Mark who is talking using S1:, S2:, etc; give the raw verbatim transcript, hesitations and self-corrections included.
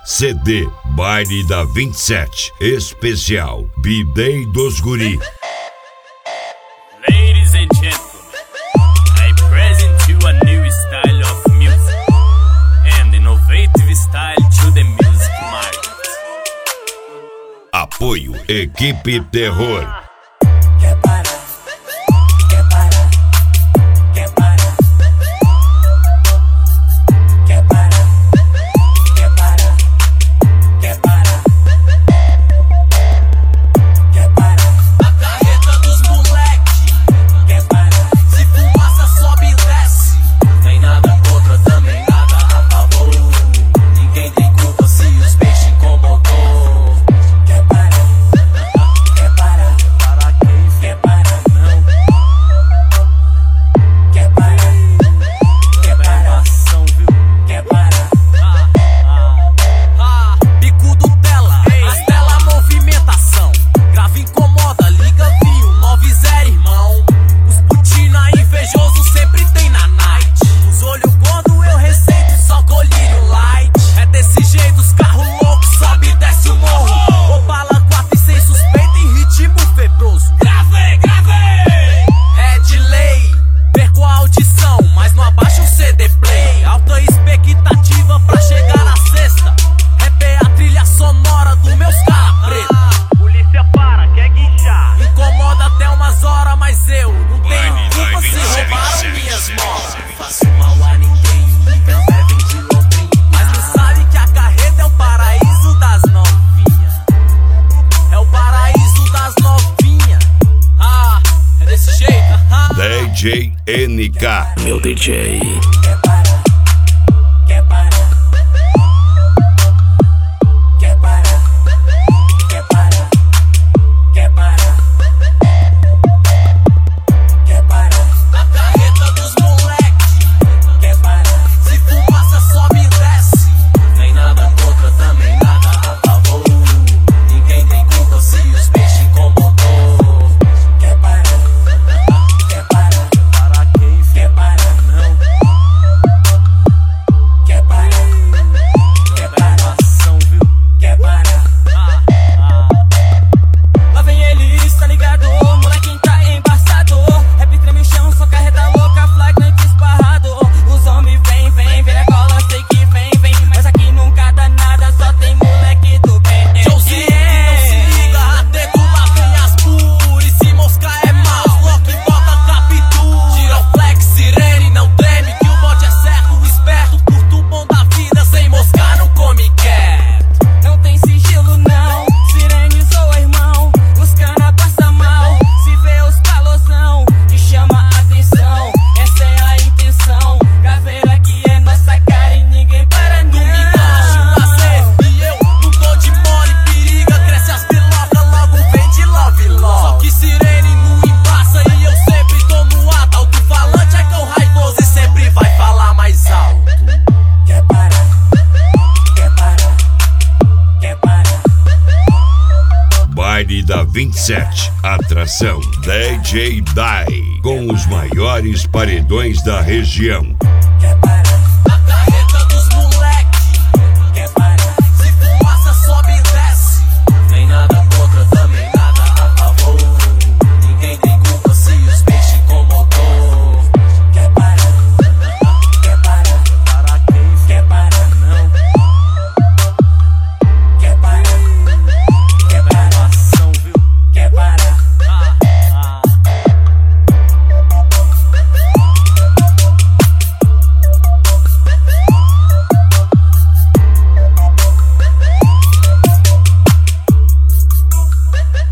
S1: C D Baile da vinte e sete, especial B-Day dos Guri.
S2: Ladies and gentlemen, I present you a new style of music and innovative style to the music market.
S1: Apoio Equipe Terror.
S3: Quer parar? Quer parar? Quer parar? Quer parar? Quer parar? Quer parar? Quer parar?
S4: A carreta dos moleque.
S3: Quer parar?
S4: Se fumaça sobe e desce. Tem nada contra, também nada a favor. Ninguém tem culpa se os peixes incomodou.
S3: Quer parar? Quer parar?
S4: Para quem
S3: Quer parar?
S4: não
S3: Quer parar? Quer parar?
S4: ação, viu?
S3: Quer parar?
S4: Ah, ah, ah. Bicudo tela, as tela movimentação. Grave incomoda, liga vinho, nove zero irmão. Os putina invejoso sempre tem na night. Os olhos gordo eu receito só colírio light. É desse jeito os carros loucos sobe e desce o morro. Opala quatro e sem suspeita em ritmo febroso. Grave, grave! É de lei, perco a audição, mas não abaixa o C D play. Alta expectativa pra chegar na sexta. Rap é a trilha sonora do meus cara preta.
S2: Polícia para, quer guinchar.
S4: Incomoda até umas horas, mas eu não tenho
S1: Baile da
S4: culpa se
S1: vinte e sete.
S4: roubaram minhas molas. Faço mal a ninguém, liga bebem de lombrinha. Mas não sabe que a carreta é o paraíso das novinhas. É o paraíso das novinhas. Ah, é desse jeito? Ah.
S1: D J N K.
S2: Meu D J.
S3: Quer parar? Quer parar? Quer parar? Quer parar? Quer parar? Quer parar?
S4: A carreta dos moleque.
S3: Quer parar?
S4: Se fumaça sobe e desce. Nem nada contra, também nada a favor. Ninguém tem culpa se os peixes incomodou.
S3: Quer parar? Quer parar?
S4: Para quem
S3: Quer parar?
S4: não
S3: Quer parar? Quer parar?
S4: ação, viu?
S3: Quer parar?
S4: Ah, ah.
S5: Lá vem eles, tá ligado? Molequinho tá embaçado. Rap treme o chão, só carreta louca, flagrante esparrado. Os homens vem, vem, vem na cola, sei que vem, vem. Mas aqui nunca dá nada, só tem moleque do bem.
S4: Joãozinho, não se liga, até do lá vem as pur. E se moscar é mal, lock bota captura. Tira o flex, sirene, não treme, que o bote é certo, esperto. Curto o bom da vida, sem moscar não come quieto.
S5: Não tem sigilo não, sirene zoa irmão. Os cana passa mal, se vê os calosão que chama a atenção, essa é a intenção. Caveira que é nossa cara e ninguém para
S4: Tu me gosta,
S5: não.
S4: nascer, e eu não tô de mole, periga, cresce as piloca, logo vem de love, love. Só que sirene não embaça e eu sempre tô no ato. Alto-falante é cão raivoso e sempre vai falar mais alto.
S3: Quer parar? Quer parar? Quer parar?
S1: Baile da vinte e sete, atração D J Dai, com os maiores paredões da região.